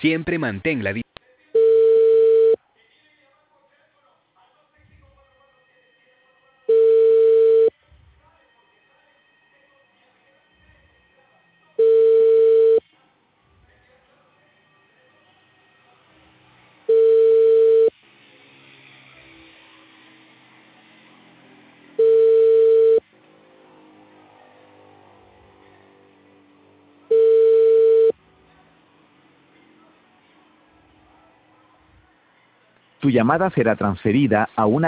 Siempre mantén la Tu llamada será transferida a una